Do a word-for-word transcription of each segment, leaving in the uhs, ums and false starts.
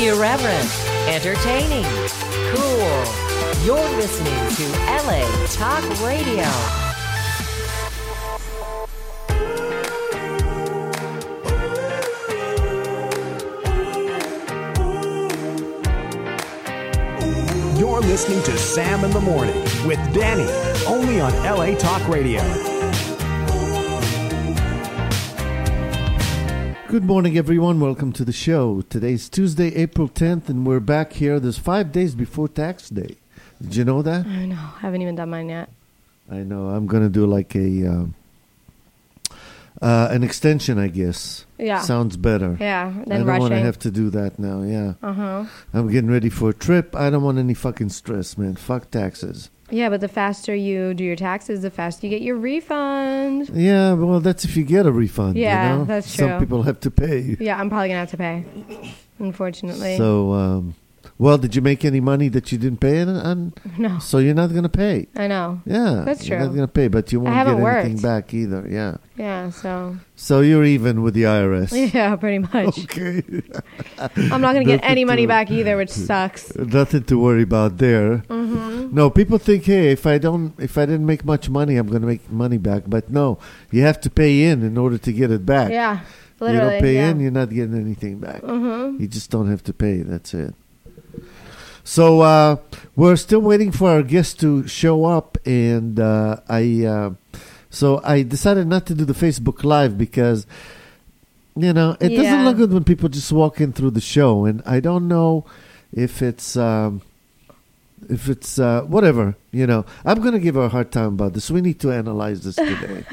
Irreverent, entertaining, cool. You're listening to L A Talk Radio. You're listening to Sam in the Morning with Danny, only on L A Talk Radio. Good morning, everyone. Welcome to the show. Today's Tuesday, April tenth, and we're back here. There's five days before tax day. Did you know that? I know. I haven't even done mine yet. I know. I'm going to do like a uh, uh, an extension, I guess. Yeah. Sounds better. Yeah. Then I don't rushing. want to have to do that now. Yeah. Uh-huh. I'm getting ready for a trip. I don't want any fucking stress, man. Fuck taxes. Yeah, but the faster you do your taxes, the faster you get your refund. Yeah, well, that's if you get a refund. Yeah, you know? that's Some true. people have to pay. Yeah, I'm probably going to have to pay, unfortunately. So, um, well, did you make any money that you didn't pay on? on? No. So you're not going to pay. I know. Yeah. That's You're true. not going to pay, but you won't get haven't anything worked. back either. Yeah. Yeah, so. So you're even with the I R S. Yeah, pretty much. Okay. I'm not going to get Nothing any money to- back either, which sucks. Nothing to worry about there. Mm-hmm. No, people think, hey, if I don't, if I didn't make much money, I'm going to make money back. But no, you have to pay in in order to get it back. Yeah, You literally. don't pay yeah. in, you're not getting anything back. Mm-hmm. You just don't have to pay. That's it. So uh, we're still waiting for our guest to show up, and uh, I uh, so I decided not to do the Facebook Live because you know it doesn't Yeah. look good when people just walk in through the show, and I don't know if it's um, if it's uh, whatever. You know, I'm gonna give her a hard time about this. We need to analyze this today.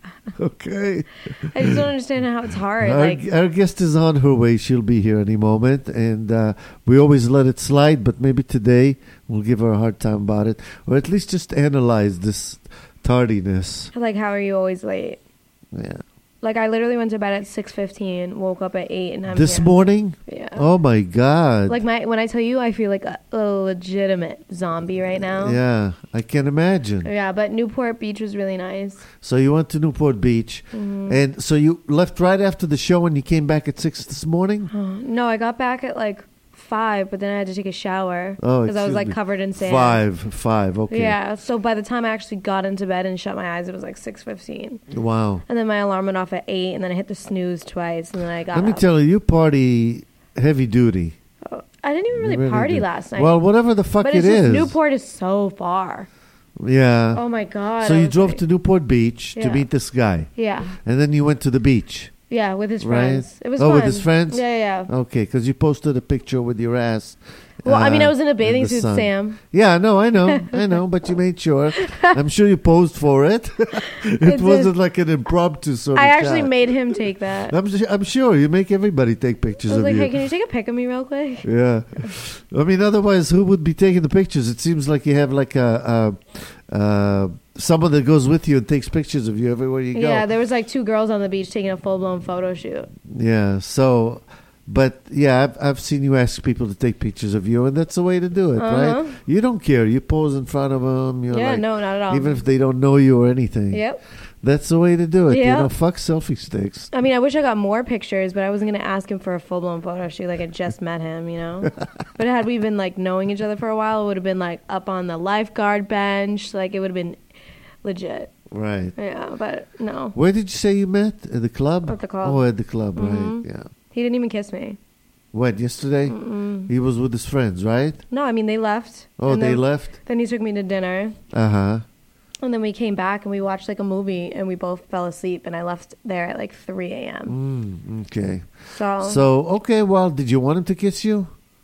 Okay. I just don't understand how it's hard. Our, Like, our guest is on her way. She'll be here any moment. And uh, we always let it slide, but maybe today we'll give her a hard time about it. Or at least just analyze this tardiness. like, how are you always late? Yeah. Like, I literally went to bed at six fifteen, woke up at eight, and I'm This here. morning? Yeah. Oh, my God. Like, my when I tell you, I feel like a, a legitimate zombie right now. Yeah, I can imagine. Yeah, but Newport Beach was really nice. So you went to Newport Beach. Mm-hmm. And so you left right after the show and you came back at six this morning? No, I got back at like five, but then I had to take a shower Oh, because I was excuse like me. covered in sand. Five. Five. Okay. Yeah, so by the time I actually got into bed and shut my eyes, it was like six fifteen. Wow. And then my alarm went off at eight, and then I hit the snooze twice, and then I got Let me up. tell you, you party heavy duty. I didn't even really, You really party do. last night. Well, whatever the fuck but it it's just is. Newport is so far. Yeah. Oh my God. So I you was drove like- to Newport Beach to Yeah. meet this guy, Yeah, and then you went to the beach, yeah, with his right? friends. It was oh, fun. with his friends. Yeah, yeah. yeah. Okay, because you posted a picture with your ass. Well, I mean, uh, I was in a bathing the suit, sun. Sam. Yeah, no, I know, I know, but you made sure. I'm sure you posed for it. it It wasn't did. like an impromptu sort I of actually shot. made him take that. I'm, su- I'm sure you make everybody take pictures I was of like, you. hey, can you take a pic of me real quick? Yeah, I mean, otherwise, who would be taking the pictures? It seems like you have like a, a, uh someone that goes with you and takes pictures of you everywhere you go. Yeah, there was like two girls on the beach taking a full-blown photo shoot. Yeah. So, but yeah, I've, I've seen you ask people to take pictures of you, and that's the way to do it, Uh-huh. right? You don't care. You pose in front of them. You're Yeah, like, no, not at all. even if they don't know you or anything. Yep. That's the way to do it. You Yeah. know, fuck selfie sticks. I mean, I wish I got more pictures, but I wasn't going to ask him for a full-blown photo shoot like I just met him, you know? But had we been, like, knowing each other for a while, it would have been, like, up on the lifeguard bench. Like, it would have been legit. Right. Yeah, but no. Where did you say you met? At the club? At the club. Oh, at the club, Mhm. right. Yeah. He didn't even kiss me. What, yesterday? Mm-mm. He was with his friends, right? No, I mean, they left. Oh, And they then, left? Then he took me to dinner. Uh-huh. And then we came back and we watched, like, a movie, and we both fell asleep, and I left there at, like, three a.m. Mm, okay. So, So, okay, well, did you want him to kiss you?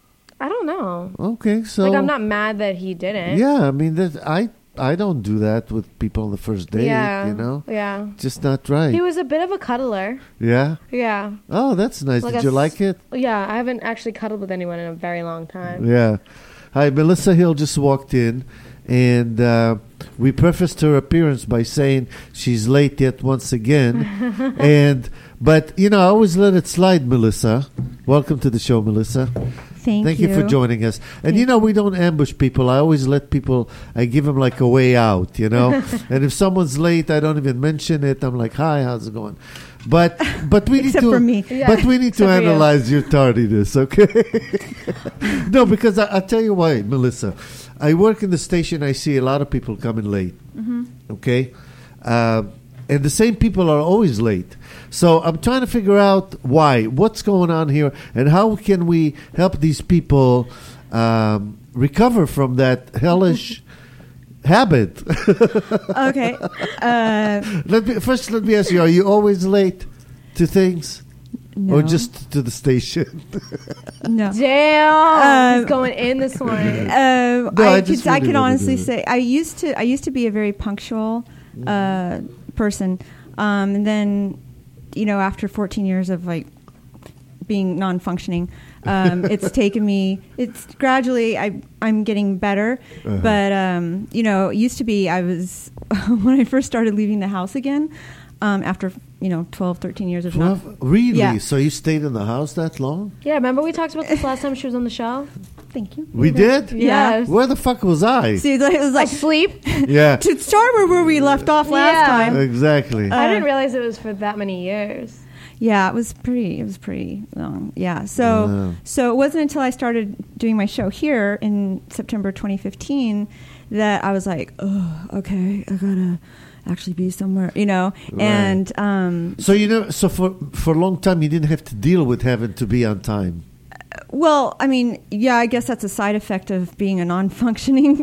I don't know. Okay, so... Like, I'm not mad that he didn't. Yeah, I mean, that I I don't do that with people on the first date, yeah. you know? Yeah. Just not right. He was a bit of a cuddler. Yeah? Yeah. Oh, that's nice. Like Did a you s- like it? Yeah, I haven't actually cuddled with anyone in a very long time. Yeah. Hi, Melissa Hill just walked in, and uh, we prefaced her appearance by saying she's late yet once again. and But, you know, I always let it slide, Melissa. Welcome to the show, Melissa. Thank, Thank you. you for joining us. And, Thank you know, we don't ambush people. I always let people, I give them like a way out, you know. And if someone's late, I don't even mention it. I'm like, hi, how's it going? But but we need Except to for me. Yeah, but we need to except for you. analyze your tardiness, okay? No, because I, I'll tell you why, Melissa. I work in the station. I see a lot of people coming late. Mm-hmm. Okay, uh, and the same people are always late. So I'm trying to figure out why, what's going on here, and how can we help these people um, recover from that hellish habit. Okay. Uh, Let me, first, let me ask you: are you always late to things, no. or just to the station? no. Damn, Uh, he's going in this morning. Uh, No, I I, just could, I really could wanna honestly do it. say I used to I used to be a very punctual uh, person, um, and then you know after fourteen years of like being non-functioning, um, it's taken me. It's gradually I I'm getting better, Uh-huh. but um, you know it used to be I was when I first started leaving the house again um, after you know twelve, thirteen years of not. Well, really? Yeah. So you stayed in the house that long? Yeah, remember we talked about this last time she was on the show? Thank you. We did? Yeah. Yes. Where the fuck was I? See, it was like Asleep? Yeah, to start where where we left off last Yeah. time. exactly. Uh, I didn't realize it was for that many years. Yeah, it was pretty. It was pretty long. Yeah. So Wow. so it wasn't until I started doing my show here in September twenty fifteen that I was like, oh, okay, I gotta actually be somewhere, you know. Right. And um, So you know, so for for a long time you didn't have to deal with having to be on time. well, I mean, yeah, I guess that's a side effect of being a non-functioning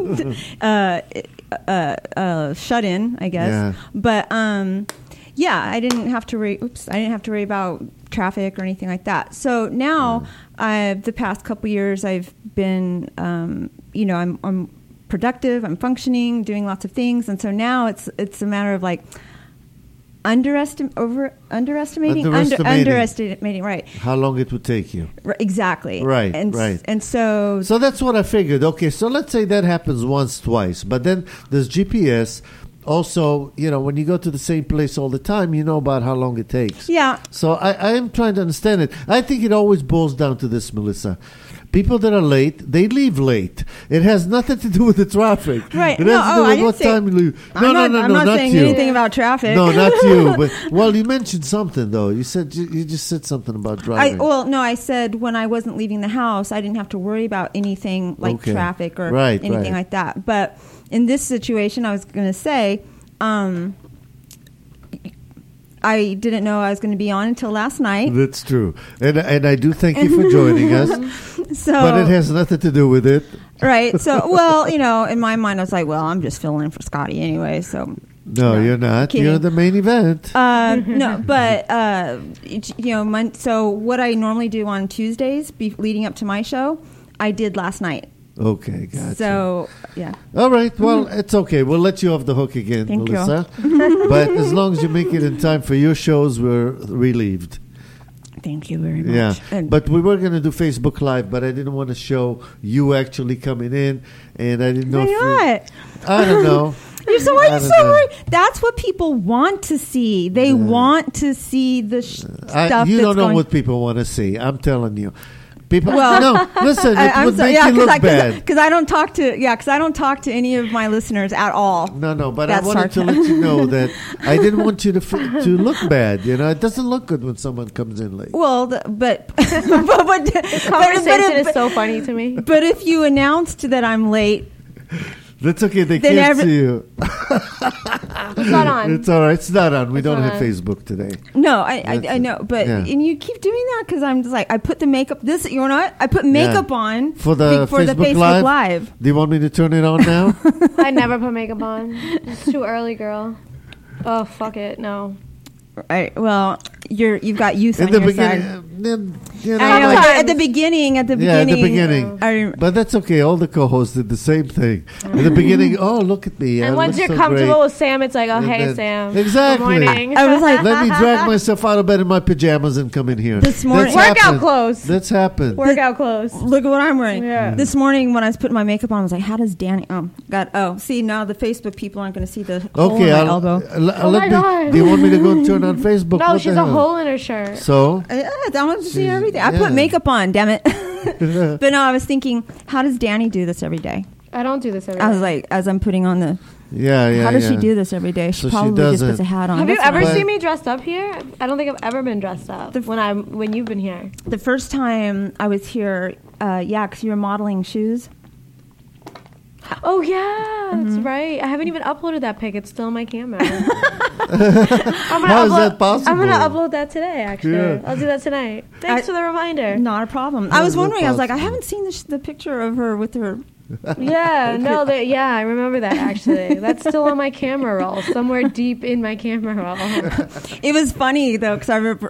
uh, uh, uh, shut-in, I guess. Yeah. But um, yeah, I didn't have to worry. Oops, I didn't have to worry about traffic or anything like that. So now, I the past couple years, I've been, um, you know, I'm, I'm productive, I'm functioning, doing lots of things, and so now it's it's a matter of like underestim over underestimating Underestimating. Under, underestimating right. How long it would take you? R- exactly. Right, And, s- right. And so, So that's what I figured. Okay, so let's say that happens once, twice, but then there's G P S. Also, you know, when you go to the same place all the time, you know about how long it takes. yeah, So I, I am trying to understand it. I think it always boils down to this, Melissa. People that are late, they leave late. It has nothing to do with the traffic. Right. It No, has to do oh, I with didn't what say- time you leave. I'm No, not, no, no, I'm no, not, not saying you. anything about traffic. No, not you. But well, you mentioned something though. You said you, you just said something about I, driving. well, no, I said when I wasn't leaving the house, I didn't have to worry about anything like Okay. traffic or Right, anything right. like that. But in this situation, I was going to say, um, I didn't know I was going to be on until last night. That's true, and and I do thank you for joining us. So, But it has nothing to do with it. right. So, well, you know, in my mind, I was like, well, I'm just filling in for Scotty anyway. So, No, No, you're not. kidding. You're the main event. Uh, no, but uh, it- you know, mon- so what I normally do on Tuesdays, be- leading up to my show, I did last night. Okay, gotcha. So, yeah, All right. Well, it's okay. We'll let you off the hook again, Thank you. Melissa. But as long as you make it in time for your shows, we're relieved. thank you very much. Yeah. And- But we were going to do Facebook Live, but I didn't want to show you actually coming in, and I didn't know Why if you- not? I don't know. You're so why I are you don't so know. worried? That's what people want to see. They want to see the sh- I, stuff. you that's don't know going- what people want to see. I'm telling you. People, Well, no, listen, it I, I'm would sorry, make yeah, you look I, bad. because I don't talk to yeah, because I don't talk to any of my listeners at all. No, no, but That's I wanted to sarcasm. let you know that I didn't want you to f- to look bad. You know, it doesn't look good when someone comes in late. Well, the, but but, but, but, Conversation but, is so funny to me. but if you announced that I'm late, That's okay. They Then can't every- see you. It's not on. It's all right. It's not on. We It's don't not have on. Facebook today. no, I I, That's I it. know, but Yeah. and you keep doing that because I'm just like I put the makeup. This you know what? I put makeup on For the for the Facebook Facebook Live? Live. Do you want me to turn it on now? I never put makeup on. It's too early, girl. Oh, fuck it. No. Right. Well, you're you've got youth In on the your beginning, side. uh, then, you know, I know, like- at, at the beginning, at the yeah, at beginning. the beginning. I, But that's okay. All the co-hosts did the same thing. At the beginning, oh, look at me. I And once look you're so comfortable great. with Sam, it's like, oh, And hey, then- Sam. Exactly. Good morning. I was like, Let me drag myself out of bed in my pajamas and come in here. This morning- That's Workout happened. clothes. That's happened. Workout clothes. look at what I'm wearing. Yeah. This morning when I was putting my makeup on, I was like, how does Danny? Oh, God. Oh, see, now the Facebook people aren't going to see the hole Okay, in my I'll, elbow. uh, l- Oh let my me, God. do you want me to go and turn on Facebook? No, What she's the a hell? hole in her shirt. So, Yeah, I want to see She's- everything. I yeah. put makeup on, damn it. But no, I was thinking, how does Danny do this every day? I don't do this every I was day. like, as I'm putting on the. Yeah, yeah. How does yeah. she do this every day? She So she probably just doesn't- puts a hat on. Have you That's ever fine. But- seen me dressed up here? I don't think I've ever been dressed up The- when I'm when you've been here. The first time I was here, uh, yeah, because you were modeling shoes. Oh yeah, Mm-hmm. that's right. I haven't even uploaded that pic. It's still on my camera. I'm gonna How is upload, that possible? I'm gonna upload that today. Actually, Yeah. I'll do that tonight. Thanks I- for the reminder. Not a problem. How I is was that wondering. I was like, I possible? haven't seen the, sh- the picture of her with her. Yeah, no, they, yeah, I remember that actually. That's still on my camera roll, somewhere deep in my camera roll. It was funny though, because I remember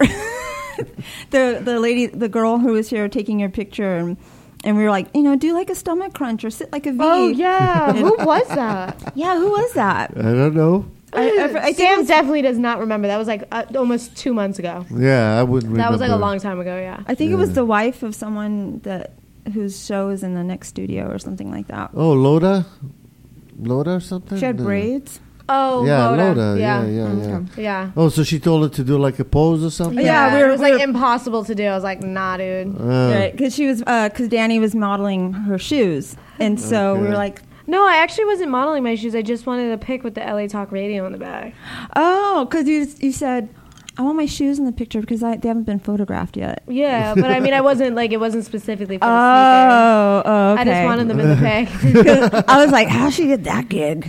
the the lady, the girl who was here taking your picture, and, and we were like, you know, do like a stomach crunch or sit like a V. Oh yeah, who was that? Yeah, who was that? I don't know. I, I, I think it Sam was- definitely does not remember. That was like uh, almost two months ago. Yeah, I wouldn't remember. That was like a long time ago. Yeah. I think it was Yeah. the wife of someone that whose show is in the next studio or something like that. Oh, Loda? Loda or something? She had No. braids. Oh, Yeah, Loda. Loda. Yeah, Yeah. yeah, yeah. Okay. Yeah. Oh, so she told her to do like a pose or something? Yeah, Yeah, we were- it was we like were- impossible to do. I was like, nah, dude. Uh, Right, because she was because Danny was modeling her shoes, and so we Okay. were like, No, I actually wasn't modeling my shoes. I just wanted a pic with the L A Talk Radio on the back. oh, because you you said I want my shoes in the picture because I, they haven't been photographed yet. Yeah, but I mean, I wasn't like it wasn't specifically for the sneakers. Oh, oh, okay. I just wanted them in the pic. I was like, how she get that gig?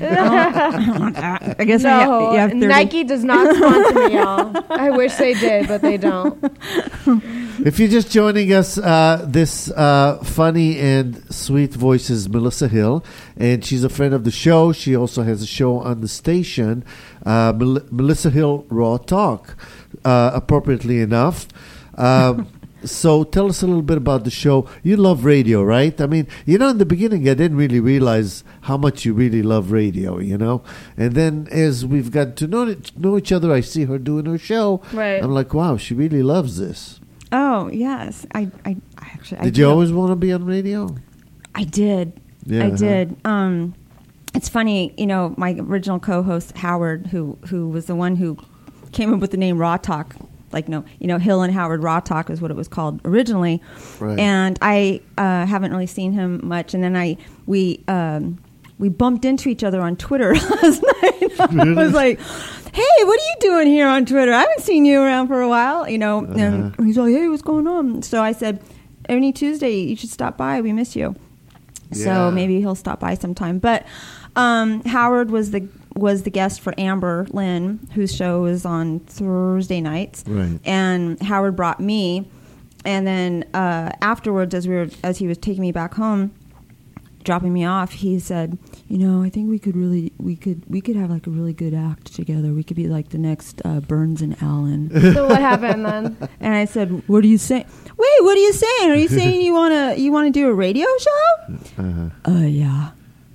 I guess no, you have, you have thirty. Nike does not sponsor me, y'all. I wish they did, but they don't. If you're just joining us, uh, this uh, funny and sweet voice is Melissa Hill, and she's a friend of the show. She also has a show on the station, uh, Mel- Melissa Hill Raw Talk, uh, appropriately enough. Um, so tell us a little bit about the show. You love radio, right? I mean, you know, in the beginning, I didn't really realize how much you really love radio, you know? And then as we've got to know, know each other, I see her doing her show. Right. I'm like, wow, she really loves this. Oh yes, I I, I actually I Did you always want to be on radio? I did. Yeah, I huh? did. Um, it's funny, you know, my original co-host Howard, who who was the one who came up with the name Raw Talk, like no, you know, Hill and Howard Raw Talk is what it was called originally. Right. And I uh, haven't really seen him much. And then I we um, we bumped into each other on Twitter last night. I was like, hey, what are you doing here on Twitter? I haven't seen you around for a while, you know. And Uh-huh. he's like, hey, what's going on? So I said, any Tuesday, you should stop by. We miss you. Yeah. So maybe he'll stop by sometime. But um, Howard was the was the guest for Amber Lynn, whose show is on Thursday nights. Right. And Howard brought me. And then uh, afterwards, as we were as he was taking me back home, dropping me off, he said, you know, I think we could really we could we could have like a really good act together. We could be like the next uh, Burns and Allen. So what happened then? And I said, what are you saying? Wait, what are you saying? Are you saying you want to you want to do a radio show? Uh-huh. Uh, yeah.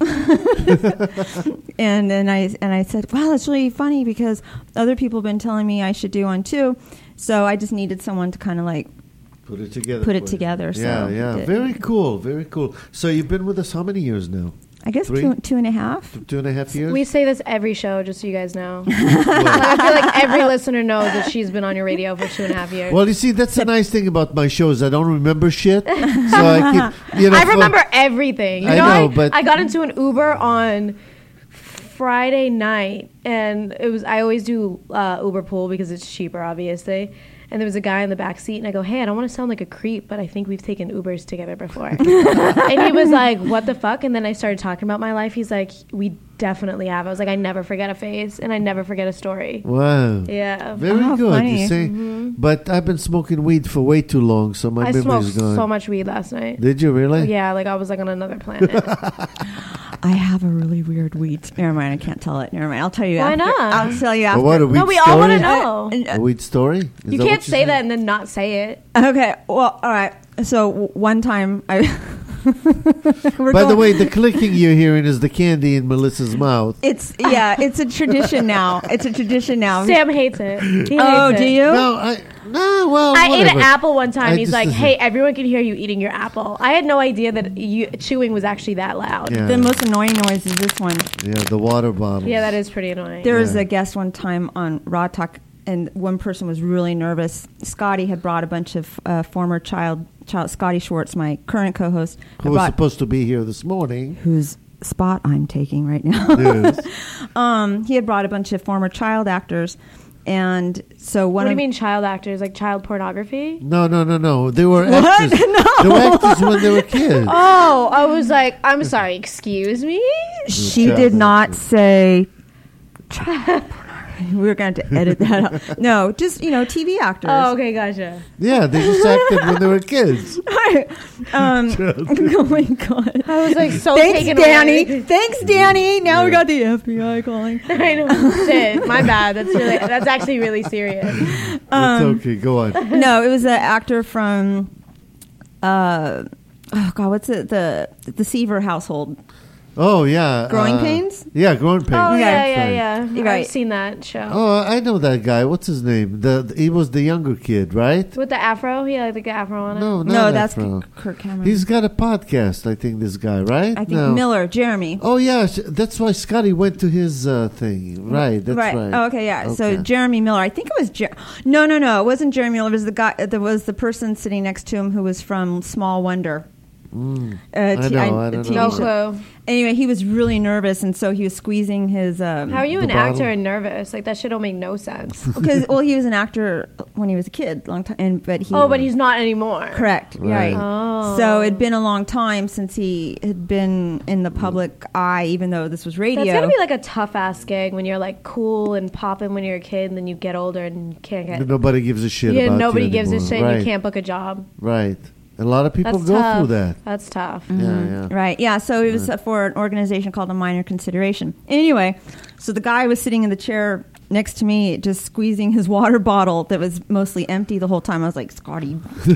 and then I and I said, wow, that's really funny because other people have been telling me I should do one too. So I just needed someone to kind of like Put it together. Put it for you. together, so Yeah, we yeah. did. Very cool. Very cool. So you've been with us how many years now? I guess Three? two two and a half. Two and a half years? We say this every show, just so you guys know. Like, I feel like every listener knows that she's been on your radio for two and a half years. Well, you see, that's the nice thing about my shows. I don't remember shit. So I keep, you know. I for- remember everything. You I know, know, I, but- I got into an Uber on Friday night, and it was I always do uh, Uber Pool because it's cheaper, obviously. And there was a guy in the back seat, and I go, hey, I don't want to sound like a creep, but I think we've taken Ubers together before. And he was like, what the fuck? And then I started talking about my life. He's like, we definitely have. I was like, I never forget a face, and I never forget a story. Wow. Yeah. Very Oh, good. funny. You see, but I've been smoking weed for way too long, so my I memory's smoked gone. so much weed last night. Did you really? Yeah, like I was like on another planet. I have a really weird weed. Never mind, I can't tell it. Never mind. I'll tell you Why after. not? I'll tell you Well, after. what a weed No, we story? all want to know. Uh, A weed story? Is You that can't what say said? that and then not say it. Okay. Well, all right. So w- one time I. We're By the going- way, the clicking you're hearing is the candy in Melissa's mouth. it's yeah, it's a tradition now. It's a tradition now. Sam hates it. He hates oh, it. do you? No, I no. Well, I ate whatever. an apple one time. I He's just- like, "Hey, everyone can hear you eating your apple." I had no idea that you chewing was actually that loud. Yeah. The most annoying noise is this one. Yeah, the water bottle. Yeah, that is pretty annoying. There was Yeah. a guest one time on Raw Talk, and one person was really nervous. Scotty had brought a bunch of uh, former child, child Scotty Schwartz, my current co-host, Who had was brought- supposed to be here this morning? who's spot I'm taking right now. Yes. um, he had brought a bunch of former child actors, and so one What do of you mean child actors? Like child pornography? No, no, no, no. They were What? actors. No. They were actors when they were kids. Oh, I was like, I'm sorry, excuse me? she child did not actors. say child pornography. We were going to edit that out. No, just, you know, T V actors. Oh, okay, gotcha. Yeah, they just acted when they were kids. um, oh my god. I was like so Thanks, taken Danny. away. Thanks, Danny. Now we Yeah. got the F B I calling. I know, shit, my bad. That's really, that's actually really serious. It's okay. Go on. No, it was an actor from, uh, oh god, what's it? The the Seaver household. Oh yeah. Growing uh, Pains? Yeah, Growing Pains. Oh, yeah, yeah, Sorry. yeah. You're right. I've seen that show. Oh, I know that guy. What's his name? The, the he was the younger kid, right? With the afro? He had like the afro on it. No, not No, that's Afro. Kirk Cameron. He's got a podcast. I think this guy, right? I think No. Miller, Jeremy. Oh yeah, sh- that's why Scotty went to his uh, thing. Right, that's right. Oh, okay, yeah. So Okay. Jeremy Miller. I think it was Jer- No, no, no. It wasn't Jeremy Miller. It was the guy. There was the person sitting next to him who was from Small Wonder. Mm. Uh, I t- know, I a don't T V know. No show. clue. Anyway, he was really nervous, and so he was squeezing his. Um, How are you The an bottle. actor and nervous? Like that shit don't make no sense. Because well, he was an actor when he was a kid, long time, and but he. Oh, but he's not anymore. correct, Right. right? Oh. So it'd been a long time since he had been in the public eye, even though this was radio. That's gotta be like a tough ass gig when you're like cool and popping when you're a kid, and then you get older and you can't get. Nobody gives a shit Yeah, about nobody you gives a anymore. shit. Right. And you can't book a job. Right. A lot of people That's go tough. through that. That's tough. Yeah, yeah. Right. Yeah. So it was uh, for an organization called A Minor Consideration. Anyway, so the guy was sitting in the chair next to me, just squeezing his water bottle that was mostly empty the whole time. I was like, Scotty,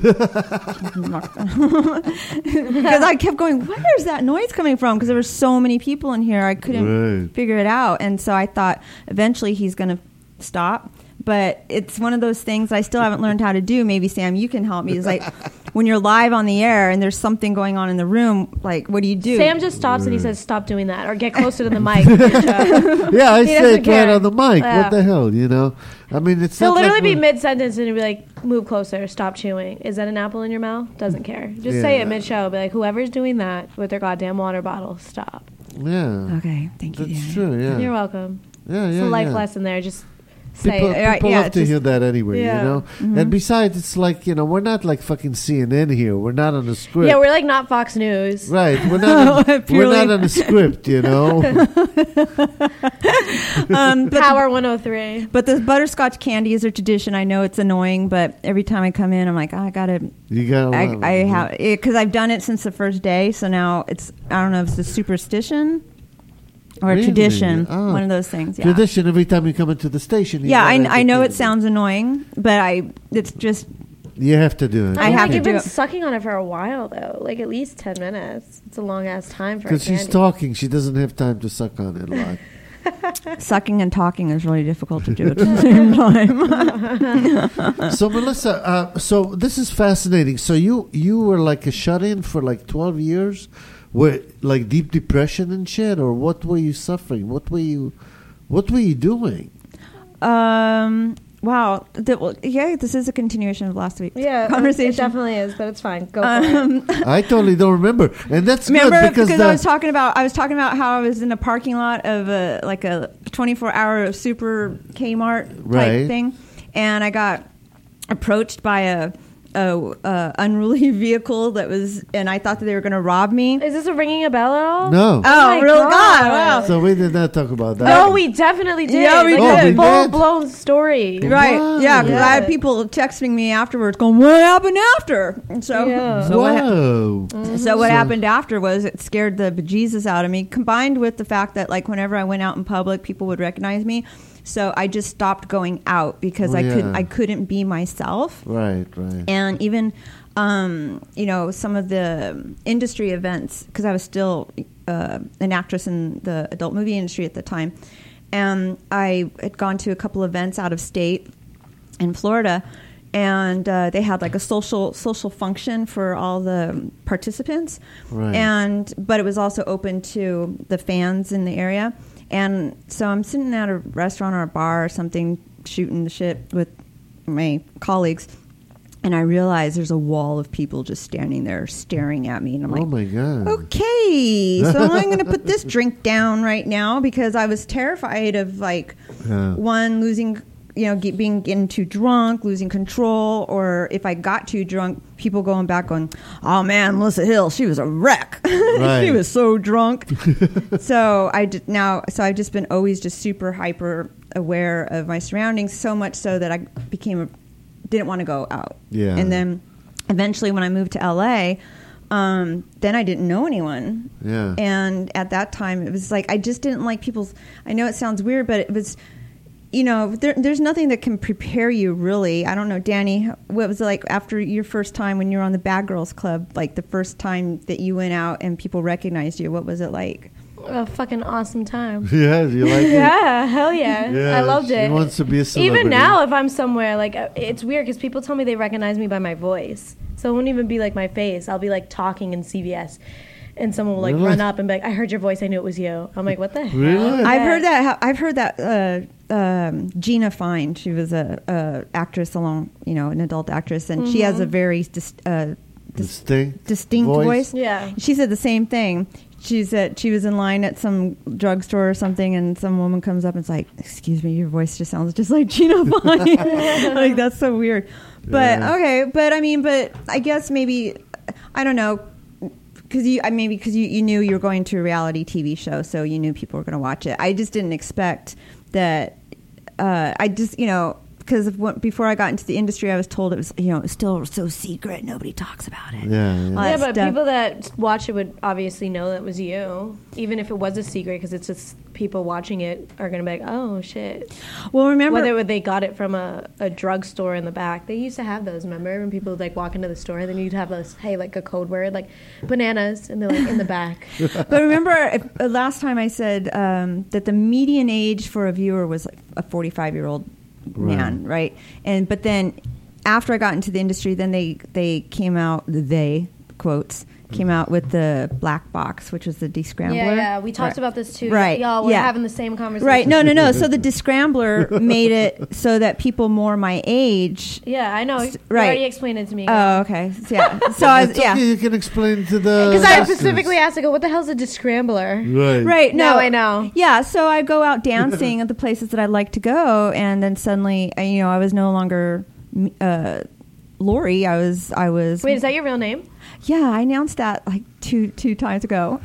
because I kept going, where's that noise coming from? Because there were so many people in here, I couldn't Right. figure it out. And so I thought eventually he's going to stop. But it's one of those things I still haven't learned how to do. Maybe, Sam, you can help me. It's like when you're live on the air and there's something going on in the room, like, what do you do? Sam just stops and he says, "Stop doing that," or get closer to the mic. Yeah, I He say doesn't it right care. on the mic. Yeah. What the hell, you know? I mean, it's He'll not literally like be we're- mid sentence and he'll be like, "Move closer, stop chewing. Is that an apple in your mouth?" Doesn't care. Just say Yeah. it mid show. Be like, "Whoever's doing that with their goddamn water bottle, stop." Yeah. Okay, thank you. That's Danny. true, yeah. You're welcome. Yeah, It's yeah, a life yeah. lesson there. Just say People, it. Right, people yeah, love to just- hear that anyway, Yeah. you know? And besides, it's like, you know, we're not like fucking C N N here. We're not on a script. Yeah, we're like not Fox News. Right. We're not, on, we're Purely- not on a script, you know? Um, but, Power one oh three. but the butterscotch candy is a tradition. I know it's annoying, but every time I come in, I'm like, oh, I gotta. You got to I, I have because I've done it since the first day, so now it's I don't know if it's a superstition or a Really? tradition, Oh. one of those things. Yeah, Tradition every time you come into the station. you yeah. gotta I, I know entertain it them. sounds annoying, but I it's just You have to do it. I I have have to you've do been it. sucking on it for a while though, like at least ten minutes. It's a long ass time for a Because she's candy. talking. She doesn't have time to suck on it a lot. sucking and talking is really difficult to do at the same time. So Melissa, uh, so this is fascinating. So you you were like a shut-in for like twelve years, where like deep depression and shit, or what were you suffering? What were you, what were you doing? um. Wow. The, well, yeah, this is a continuation of last week's Yeah, conversation. it definitely is, but it's fine. Go for it. Um, I totally don't remember, and that's Remember, good because because the, I was talking about I was talking about how I was in a parking lot of a like a twenty-four hour super Kmart type Right. thing, and I got approached by a, a, a unruly vehicle that was, and I thought that they were going to rob me. Is this a ringing a bell at all? no. Oh, my real God. God! Wow. So we did not talk about that. No, we definitely did. Yeah, we like did. a Oh, we full did? blown story. Right, Wow. yeah, because I had Yeah. people texting me afterwards, going, "What happened after?" And so, Yeah. so what, ha- Whoa. So what So- happened after was it scared the bejesus out of me, combined with the fact that like whenever I went out in public, people would recognize me. So I just stopped going out because Oh, I couldn't yeah. I couldn't be myself. Right, right. And even um, you know, some of the industry events, because I was still uh, an actress in the adult movie industry at the time, and I had gone to a couple events out of state in Florida, and uh, they had like a social social function for all the participants, Right. and but it was also open to the fans in the area. And so I'm sitting at a restaurant or a bar or something, shooting the shit with my colleagues. And I realized there's a wall of people just standing there staring at me. And I'm Oh like, my God. okay, so I'm going to put this drink down right now because I was terrified of like Yeah. one losing, you know, get, being getting too drunk, losing control, or if I got too drunk, people going back going, oh man, Melissa Hill, she was a wreck. Right. She was so drunk. So I did now. So I've just been always just super hyper aware of my surroundings, so much so that I became a didn't want to go out. Yeah. And then eventually when I moved to L A, um, then I didn't know anyone. Yeah. And at that time, it was like, I just didn't like people's, I know it sounds weird, but it was, you know, there, there's nothing that can prepare you really. I don't know, Danny, what was it like after your first time when you were on the Bad Girls Club, like the first time that you went out and people recognized you, what was it like? A fucking awesome time. Yeah, do you like it? Yeah, hell yeah. Yeah, I loved she it. wants to be a celebrity. Even now, if I'm somewhere, like, uh, it's weird because people tell me they recognize me by my voice. So it wouldn't even be like my face. I'll be like talking in C V S. And someone will like Really? run up and be like, I heard your voice. I knew it was you. I'm like, what the hell? Really? I've Yeah. heard that. I've heard that. Uh, um, Gina Fine, she was a, a actress along, you know, an adult actress, and she has a very dis, uh, dis, Distinct, distinct voice. Yeah. She said the same thing. She said she was in line at some drugstore or something, and some woman comes up and is like, "Excuse me, your voice just sounds just like Gina Fine." Like that's so weird. But Yeah. okay, but I mean, but I guess maybe I don't know. Because you, I maybe because you, you knew you were going to a reality T V show, so you knew people were going to watch it. I just didn't expect that. Uh, I just, you know, because before I got into the industry, I was told it was, you know, it was still so secret, nobody talks about it. Yeah, yeah. All Yeah, that but stuff. people that watch it would obviously know that was you, even if it was a secret, because it's just people watching it are going to be like, oh, shit. Well, remember, Whether they got it from a, a drugstore in the back. They used to have those, remember? When people would, like, walk into the store, and then you'd have, a, hey, like, a code word, like, bananas, and they're, like, in the back. but remember, if, uh, last time I said um, that the median age for a viewer was like a forty-five-year-old man, right? And but then after I got into the industry, then they they came out, they quotes came out with the black box, which was the descrambler. Yeah, yeah, we talked Right. about this, too. Right, Y'all, we're yeah. having the same conversation. Right. No, no, no. So the descrambler made it so that people more my age. Yeah, I know. You Right. already explained it to me. Oh, okay. So, yeah. So I was, It's yeah. okay, you can explain to the Because I listeners. specifically asked, I go, what the hell's a descrambler? Right. Right. No, Now I know. Yeah. So I go out dancing at the places that I like to go, and then suddenly, I- you know, I was no longer uh, Lori. I was. I was. Wait, is that your real name? Yeah, I announced that like two two times ago.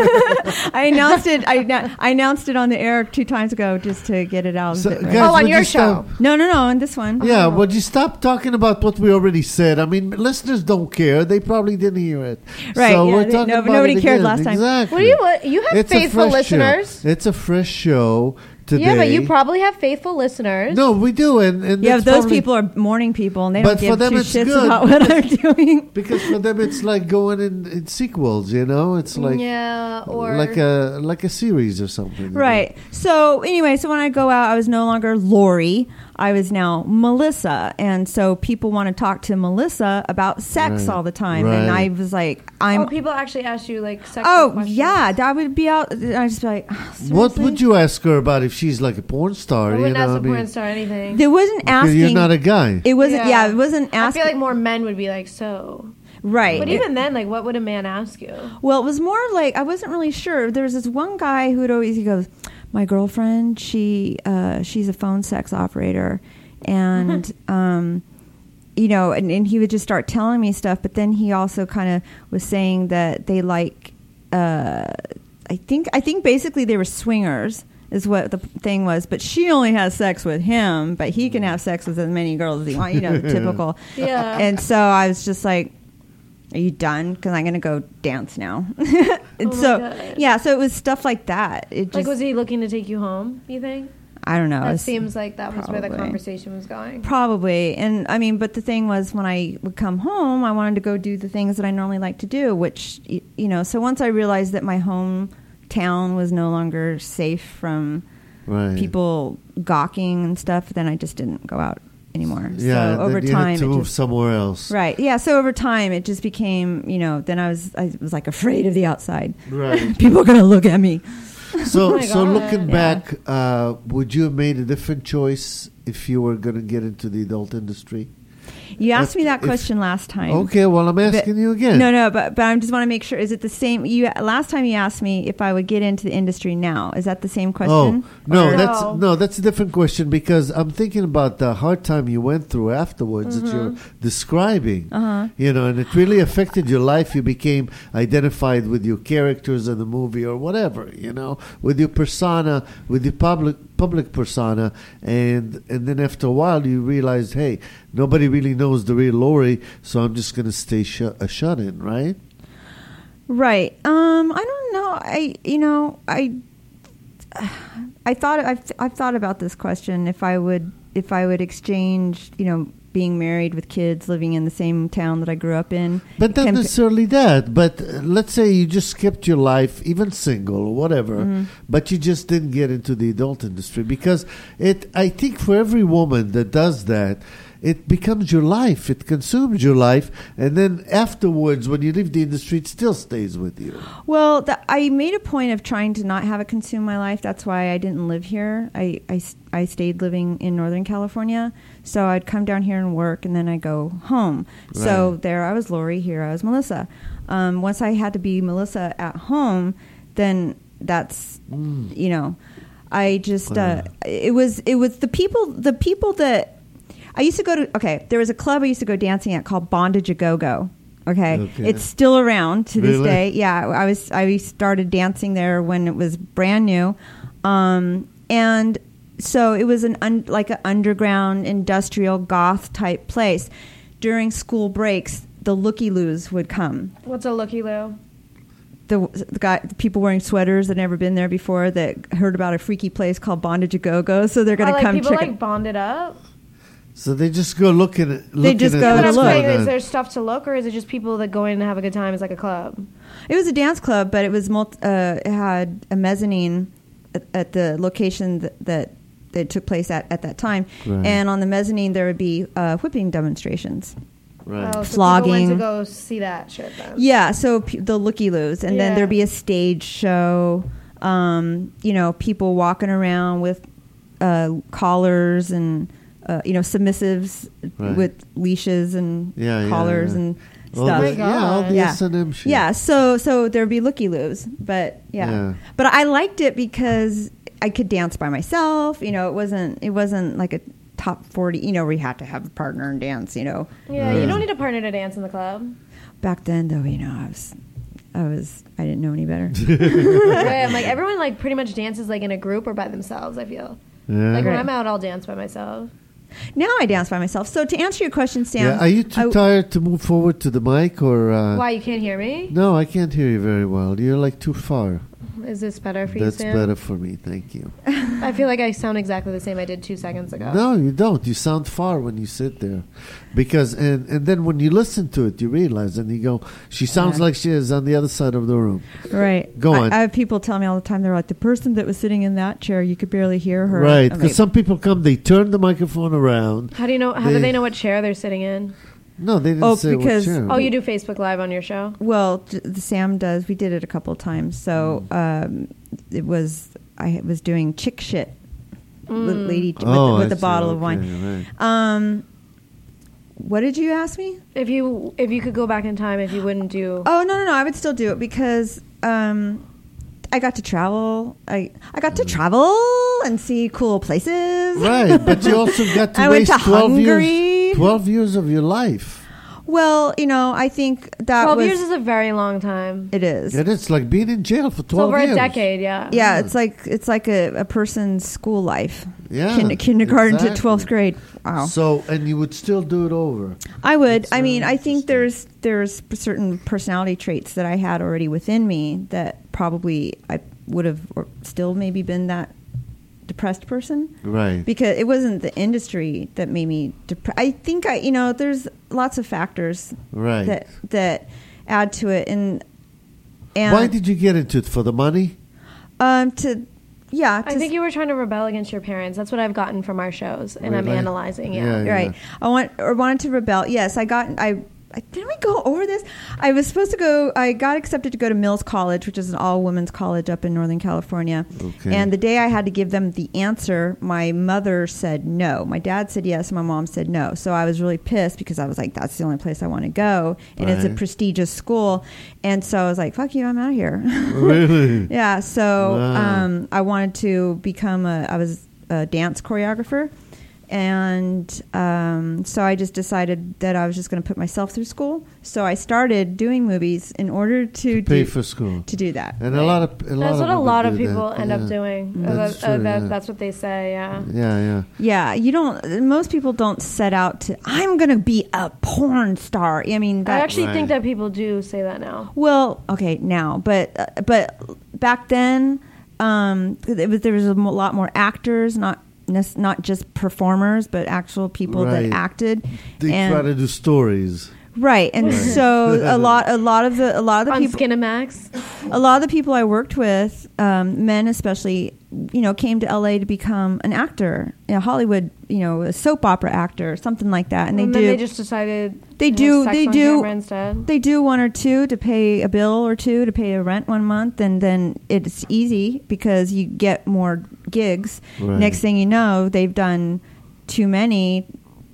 I announced it. I, annou- I announced it on the air two times ago just to get it out. So, of it, right? guys, Oh, on would your you stop- show. No, no, no. On this one. Yeah, would you stop talking about what we already said? I mean, listeners don't care. They probably didn't hear it. Right, So yeah, we're they- talking no- about nobody it cared again. last time. Exactly. What do you what, You have It's a faithful fresh show. listeners. It's a fresh show today. Yeah, but you probably have faithful listeners. No, we do, and, and Yeah, that's those probably- people are morning people, and they But don't for give them two it's shits good. about what I'm doing. because for them it's like going in, in sequels. You know, it's like yeah, or like a like a series or something. you know? Right. So anyway, so when I go out, I was no longer Lori. I was now Melissa, and so people want to talk to Melissa about sex Right. all the time, and I Right. was like, I'm. oh, people actually ask you like sexual Oh questions. yeah, that would be out. I just be like, oh, What seriously? would you ask her about if she's like a porn star? I you wouldn't know, ask I a mean, porn star anything. There wasn't because asking. you're not a guy. It wasn't. Yeah, it wasn't I asking. feel like more men would be like, so. right. But It- even then, like, what would a man ask you? Well, it was more like I wasn't really sure. There was this one guy who would always he goes, "My girlfriend, she uh, she's a phone sex operator," and um, you know, and, and he would just start telling me stuff. But then he also kind of was saying that they like, uh, I think I think basically they were swingers. Is what the thing was, but she only has sex with him, but he can have sex with as many girls as he wants. You know, the typical. Yeah. And so I was just like, "Are you done? Because I'm going to go dance now." and Oh my so, God. yeah, so it was stuff like that. It just, Like, was he looking to take you home, you think? I don't know. That It's seems like that was where the probably. conversation was going. Probably. And I mean, but the thing was, when I would come home, I wanted to go do the things that I normally like to do, which, y- you know, so once I realized that my hometown was no longer safe from Right. people gawking and stuff, then I just didn't go out anymore. Yeah. so over then you time, had to it move just, somewhere else. right. Yeah. So over time, it just became, you know, then I was, I was like afraid of the outside. Right. People are going to look at me. So, Oh my so God. looking Yeah. back, uh, would you have made a different choice if you were going to get into the adult industry? You asked But me that if- question last time. Okay, well, I'm asking But- you again. No, no, but but I just want to make sure. Is it the same? You last time you asked me if I would get into the industry now. Is that the same question? Oh no, Or- that's No. no, that's a different question because I'm thinking about the hard time you went through afterwards that Mm-hmm. you're describing. Uh-huh. You know, and it really affected your life. You became identified with your characters in the movie or whatever. You know, with your persona, with your public public persona, and and then after a while you realized, hey, nobody really knows the real Lori, so I'm just going to stay shut a shut in, right? Right. Um, I don't know. I you know I I thought I've I've thought about this question if I would if I would exchange you know being married with kids living in the same town that I grew up in. But not Compa- necessarily that. But uh, let's say you just skipped your life, even single or whatever, Mm-hmm. but you just didn't get into the adult industry because it. I think for every woman that does that, it becomes your life. It consumes your life, and then afterwards, when you leave the industry, it still stays with you. Well, the, I made a point of trying to not have it consume my life. That's why I didn't live here. I, I, I stayed living in Northern California. So I'd come down here and work, and then I'd go home. So Right. there I was Lori, here I was Melissa. Um, once I had to be Melissa at home, then that's, you know, I just, uh, it was, it was the people, the people that, I used to go to, okay, there was a club I used to go dancing at called Bondage A Go-Go. Okay. Okay. It's still around to this Really? day. Yeah. I was, I started dancing there when it was brand new. Um, and so it was an un, like an underground industrial goth type place. During school breaks, the looky-loos would come. What's a looky loo? The, the guy, the people wearing sweaters that never been there before that heard about a freaky place called Bondage A Go-Go. So they're going Oh, to like come people check like it. bonded up. So they just go looking at. Looking just at go But to what's I'm look. saying, going is on. there stuff to look, or is it just people that go in and have a good time? It's like a club. It was a dance club, but it was multi, uh, it had a mezzanine at, at the location that, that that took place at, at that time. Right. And on the mezzanine, there would be uh, whipping demonstrations. Right. Oh, so Flogging. people went to go see that shit then. Yeah, so p- the looky-loos. And then Yeah. there'd be a stage show, um, you know, people walking around with uh, collars and, uh, you know, submissives Right. with leashes and Yeah, yeah, collars yeah. and All stuff. the, Oh my yeah, all the God. Yeah. S and M shit. Yeah, so so there'd be looky-loos, but yeah. Yeah. But I liked it because I could dance by myself. You know, it wasn't it wasn't like a top forty. You know, where you had to have a partner and dance. You know, Yeah, Yeah. you don't need a partner to dance in the club. back then though, you know, I was I was I didn't know any better. Yeah, I'm like everyone like pretty much dances like in a group or by themselves. I feel Yeah. like when Right. I'm out, I'll dance by myself. Now I dance by myself. So to answer your question, Sam, Yeah, are you too I- tired to move forward to the mic or? Uh, Why you can't hear me? No, I can't hear you very well. You're like too far. Is this better for you, That's Sam? better for me. Thank you. I feel like I sound exactly the same I did two seconds ago. No, you don't. You sound far when you sit there, because and and then when you listen to it, you realize and you go, she sounds Yeah. like she is on the other side of the room. Right. Go I- on. I, have people tell me all the time. They're like, the person that was sitting in that chair, you could barely hear her. Right? I'm Because like, some people come, they turn the microphone around. How do you know? How They- do they know what chair they're sitting in? No, they didn't Oh, say because- what chair. Oh, you do Facebook Live on your show? Well, j- the Sam does. We did it a couple of times. So Mm. um, it was I was doing chick shit, Mm. with lady with, Oh, with I a see. bottle of Okay, wine. right. Um, what did you ask me? If you if you could go back in time, if you wouldn't do Oh no no no! I would still do it because um, I got to travel. I I got to travel and see cool places. Right, but you also got to I went waste to twelve Hungary. years. Twelve years of your life. Well, you know, I think that twelve was years is a very long time. it is. And it's like being in jail for It's twelve over years. a decade, yeah. Yeah, it's like it's like a, a person's school life. Yeah, Kin- kindergarten exactly. to twelfth grade. Wow. So, and you would still do it over. I would. That's I mean, very I think interesting. there's there's certain personality traits that I had already within me that probably I would have or still maybe been that depressed person Right. because it wasn't the industry that made me depressed. I think I, you know, there's lots of factors Right. that that add to it, and and Why did you get into it? For the money? um to yeah I to think you were trying to rebel against your parents. That's what I've gotten from our shows, and I'm Really? analyzing. Yeah. Yeah. right. I want or wanted to rebel. Yes, I got I didn't we go over this? I was supposed to go. I got accepted to go to Mills College, which is an all women's college up in Northern California. Okay. And the day I had to give them the answer, my mother said no. My dad said yes, and my mom said no. So I was really pissed because I was like, that's the only place I want to go, and it's a Right. prestigious school. And so I was like, fuck you, I'm out of here. Really? Yeah. So Wow. um, I wanted to become a. I was a dance choreographer. And um, so I just decided that I was just going to put myself through school. So I started doing movies in order to Pay do, for school. to do that. And a lot of a lot That's of what a women lot of do people that. end Yeah. up doing. That's Uh, uh, true, that- yeah. That's what they say. Yeah. Yeah, yeah. Yeah, you don't. Most people don't set out to. I'm going to be a porn star. I mean, I that, actually Right. think that people do say that now. well, okay, now, but uh, but back then, um, it was, there was a mo- lot more actors, not nes- not just performers, but actual people Right. that acted. They and, try to do stories. right, and Right. so a lot, a lot of the, a lot of the On people. Skinamax. A lot of the people I worked with, um, men especially, you know, came to L A to become an actor, a Hollywood, you know, a soap opera actor, something like that. And they and do, then they just decided They to do- have sex they on do- camera instead. they do one or two to pay a bill or two to pay a rent one month, and then it's easy because you get more gigs. Right. Next thing you know, they've done too many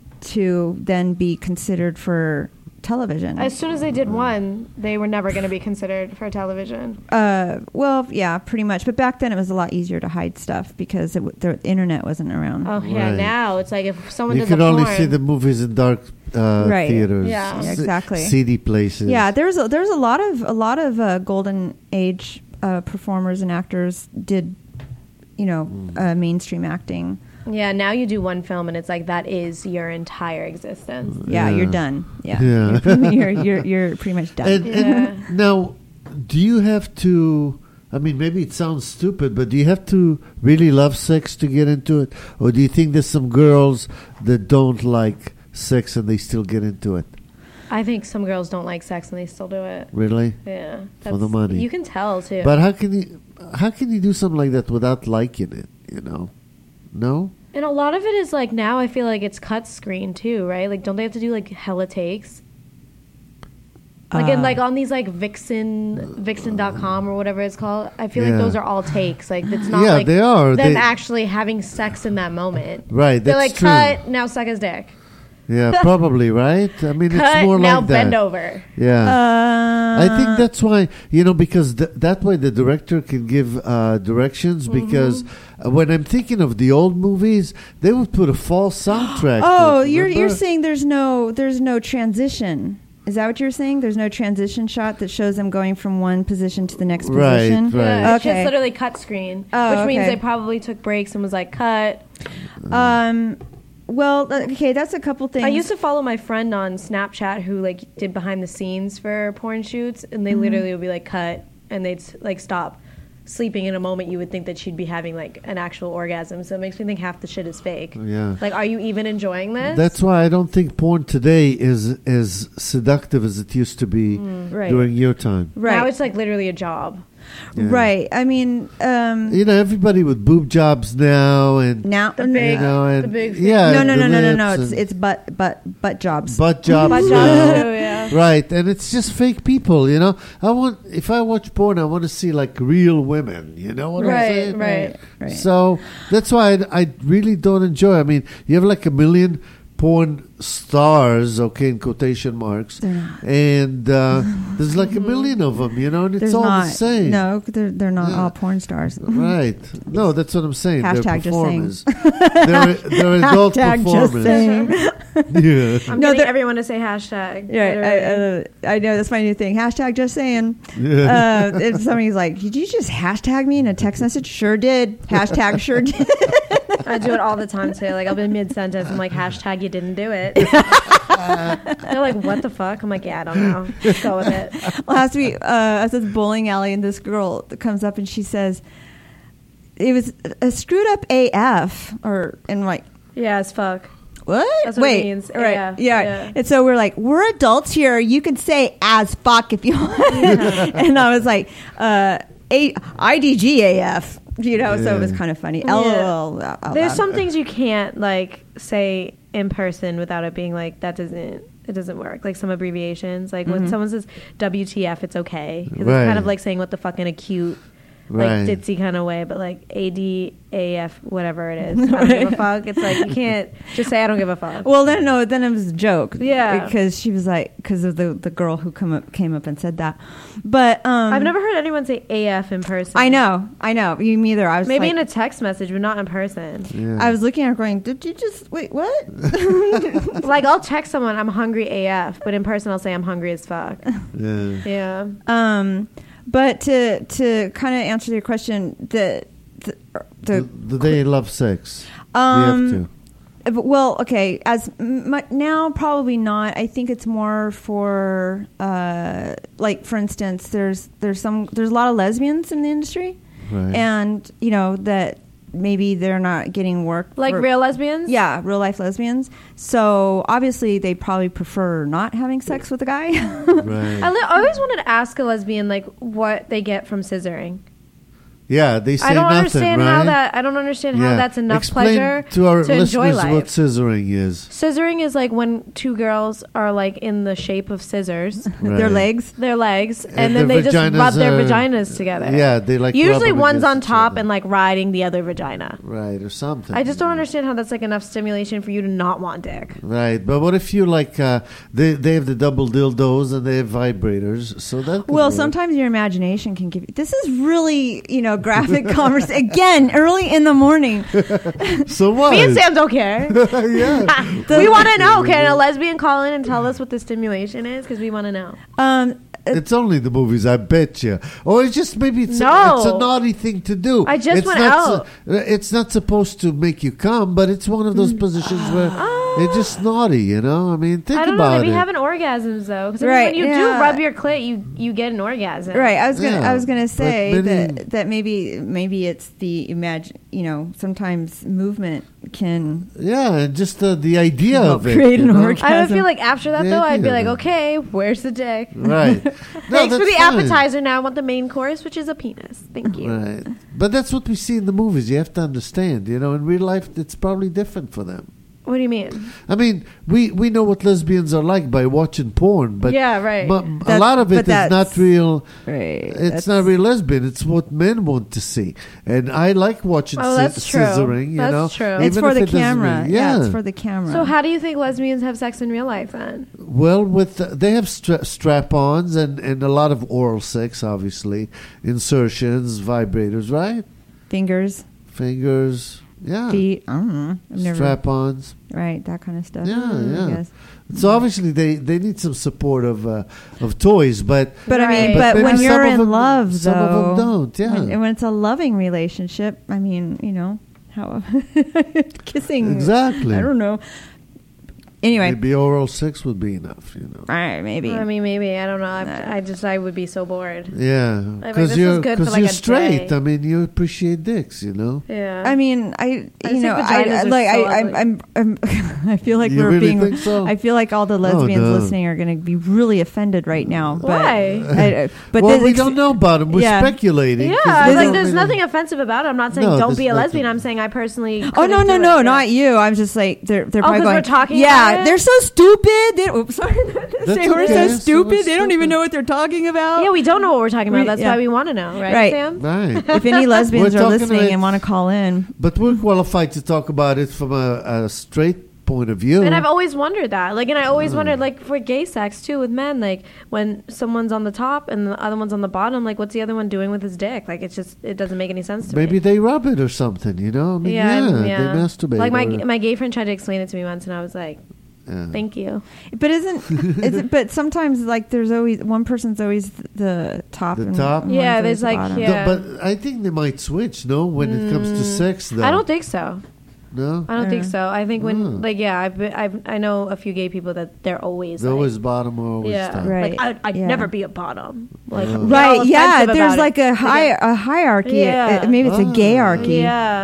to then be considered for television. As soon as they did one, they were never going to be considered for television. Uh, well, yeah, pretty much. But back then, it was a lot easier to hide stuff because it, w- the internet wasn't around. Oh yeah, Right. now it's like if someone You does could a only porn, see the movies in dark uh, Right. theaters. Yeah. Yeah, s- exactly. seedy places. Yeah, there's a, there's a lot of a lot of uh, golden age uh, performers and actors did, you know, Mm. uh, mainstream acting. yeah, now you do one film and it's like that is your entire existence. Yeah, Yeah. you're done. Yeah, Yeah. You're, pretty- you're, you're you're pretty much done. And, Yeah. and now, do you have to? I mean, maybe it sounds stupid, but do you have to really love sex to get into it, or do you think there's some girls that don't like sex and they still get into it? I think some girls don't like sex and they still do it. Really? Yeah, For the money. You can tell too. But how can you? How can you do something like that without liking it? You know? No. And a lot of it is like now I feel like it's cut screen too, right? Like don't they have to do like hella takes? Like in Uh. like on these like Vixen Vixen dot com or whatever it's called. I feel Yeah. like those are all takes. Like it's not Yeah, like they are. them They- actually having sex in that moment. Right. They're That's like true. cut, now suck his dick. Yeah, probably right. I mean, it's Cut, more now like bend that. over. Yeah. Uh, I think that's why, you know, because th- that way the director can give uh, directions. Mm-hmm. Because uh, when I'm thinking of the old movies, they would put a false soundtrack. Oh, to it, you're you're remember? saying there's no there's no transition. Is that what you're saying? There's no transition shot that shows them going from one position to the next Right, position. right. Yeah, it's Okay. just literally cut screen, Oh, which means okay. they probably took breaks and was like cut. Um, well, uh, okay, that's a couple things. I used to follow my friend on Snapchat who like did behind the scenes for porn shoots, and Mm-hmm. they literally would be like cut, and they'd like stop sleeping in a moment. You would think that she'd be having like an actual orgasm, so it makes me think half the shit is fake. Yeah. Like, are you even enjoying this? That's why I don't think porn today is as seductive as it used to be right, during your time. right, Now it's like literally a job. Yeah. right. I mean, um, You know, everybody with boob jobs now and now The big- you know, and the big thing. yeah, no, no, the no, no, no, no. lips It's and it's butt butt butt jobs. butt jobs. Butt now. jobs too, yeah. Right, and it's just fake people, you know. I want if I watch porn, I want to see like real women. You know what I'm Right, saying? right. right. So that's why I, I really don't enjoy. I mean, you have like a million porn stars, okay, in quotation marks, They're not. and uh, there's like a million of them, you know, and it's There's all not. the same. No, they're they're not Yeah. all porn stars. Right. No, that's what I'm saying. Hashtag they're just saying. performers. they're, they're adult Hashtag just performers. saying. Yeah. I'm No, getting they're- everyone to say hashtag. Yeah, literally. I, uh, I know that's my new thing. Hashtag just saying. Yeah. Uh, if somebody's like, "Did you just hashtag me in a text message?" Sure did. Hashtag sure did. I do it all the time too. Like I'll be mid sentence. I'm like hashtag you didn't do it. They're like, what the fuck? I'm like, yeah, I don't know. Let's go with it. Last week, uh, I was at the bowling alley, and this girl comes up and she says, "It was a screwed up A F," or and like, Yeah, as fuck. what? That's what it Wait, means. right? Yeah, Yeah. yeah. And so we're like, we're adults here. You can say as fuck if you want. And I was like, uh, A- I D G A F. You know, so it was Yeah. kind of funny. Yeah. LOL. out There's loud. some things you can't like say in person without it being like that doesn't. it doesn't work. Like some abbreviations, like when Mhm. someone says W T F, it's okay because Right. it's kind of like saying what the fuck in a cute, Right. like ditzy kind of way. But like A D A F, whatever it is, I don't give a fuck. It's like you can't just say I don't give a fuck. Well, then no, then it was a joke. Yeah. because she was like, because of the the girl who come up came up and said that. But um, I've never heard anyone say A F in person. I know, I know. You me either. I was Maybe like, in a text message, but not in person. Yeah. I was looking at her going, did you just wait? What? Like I'll text someone I'm hungry A F, but in person I'll say I'm hungry as fuck. yeah. Yeah. um, but to to kind of answer your question, the the, Do, the do they love sex? Um, they have to. Uh, Well, okay. As m- m- now, probably not. I think it's more for, uh, like, for instance, there's there's some there's a lot of lesbians in the industry, Right. and you know that maybe they're not getting work Like for- real lesbians? yeah, real life lesbians. So obviously, they probably prefer not having sex with a guy. Right. I, li- I always wanted to ask a lesbian like what they get from scissoring. Yeah, they say I don't nothing, understand right? how that. I don't understand how Yeah. that's enough Explain pleasure to our to enjoy listeners life. what scissoring is. Scissoring is like when two girls are like in the shape of scissors, Their Right. legs. their legs, and, And then their they just vaginas rub their are- vaginas together. Yeah, they like Usually rub it one's against on each top other. and like riding the other vagina. Right, or something. I just don't understand how that's like enough stimulation for you to not want dick. Right, but what if you like uh, they they have the double dildos and they have vibrators, so that could Well, work. sometimes your imagination can give you. This is really, you know, graphic conversation. Again, early in the morning. So what? Me and Sam don't care. yeah, we want to know. Can a lesbian call in and tell us what the stimulation is? Because we want to know. Um, it's only the movies, I bet you. Or it's just maybe it's, No. a, it's a naughty thing to do. I just it's went not out. su- it's not supposed to make you come, but it's one of those positions where it's just naughty, you know? I mean, think I don't know. about They be it. having orgasms though. Because Right, when you yeah. do rub your clit, you you get an orgasm. Right. I was gonna. Yeah, I was gonna but say many- that that maybe maybe it's the imagine. You know, sometimes movement can Yeah, and just uh, the idea Help of it. create you an know? orgasm. I would feel like after that The though, I'd be idea like, of it. okay, where's the dick? Right. No, Thanks for that's the fine. appetizer. Now I want the main course, which is a penis. Thank you. Right. But that's what we see in the movies. You have to understand, you know, in real life, it's probably different for them. What do you mean? I mean, we, we know what lesbians are like by watching porn, but Yeah, right. but a That- lot of but it is that's- not real. right. It's not real lesbian. It's what men want to see, and I like watching Oh, sci- that's true. scissoring. You That's know, true. It's Even for if the it doesn't camera. mean- yeah. yeah, it's for the camera. So how do you think lesbians have sex in real life then? Well, with uh, they have stra- strap-ons and, and a lot of oral sex, obviously, insertions, vibrators, right? Fingers, Fingers, yeah, feet. I don't know. I've never. strap-ons. Right. That kind of stuff. Yeah, Mm, I yeah. guess. So obviously they, they need some support of uh, of toys, but But I mean, Right. but maybe when some you're of in them- love, some of them though, don't, yeah. when, when it's a loving relationship, I mean, you know, how kissing. exactly. I don't know. Anyway, Maybe oral sex would be enough, you know. all right, maybe. I mean, maybe I don't know. I, I just I would be so bored. Yeah, like, because this you're is good for, because like, you're a straight. day. I mean, you appreciate dicks, you know. Yeah. I mean, I I you just know, think I, vaginas I are like so I, I'm, ugly. I'm, I'm I feel like You we're really being. think so? I feel like all the lesbians no. listening are going to be really offended right now. But Why? I, I- but well, this we ex- don't know about them. We're Yeah. speculating. 'cause yeah, we like don't there's really- nothing offensive about it. I'm not saying No, don't there's be a lesbian. nothing. I'm saying I personally. Oh couldn't no no do no it. not you! I'm just like they're they're Oh, probably 'cause going. we're talking yeah, about it? they're so stupid. They, oops, sorry, That's say we're okay. so So stupid. we're They don't even stupid. know what they're talking about. Yeah, we don't know what we're talking about. We- That's yeah. why we want to know, right, Right. Sam? Right. If any lesbians We're are talking listening about- and want to call in, But we're qualified to talk about it from a, a straight point of view. And I've always wondered that. Like, and I always Mm. wondered, like, for gay sex too with men, like when someone's on the top and the other one's on the bottom, like, what's the other one doing with his dick? Like, it's just it doesn't make any sense to Maybe me. they rub it or something, you know? I mean, yeah, yeah, they masturbate. Like my or- my gay friend tried to explain it to me once, and I was like, yeah. "Thank you." but isn't is it, but sometimes like there's always one person's always the top. The and top? one's Yeah, always there's the like- bottom. yeah. No, but I think they might switch, no? When it comes to sex, though. I don't think so. No? I don't think Yeah. so. I think when, Mm. like, yeah, I've, been, I've I know a few gay people that they're always They're like, always bottom or always yeah, top. Right. Like, I'd, I'd Yeah. never be a bottom. Like, Oh. get all Right, yeah. offensive There's about like it. a hi- Like, a hierarchy. Yeah. Uh, maybe it's a Ah. gayarchy.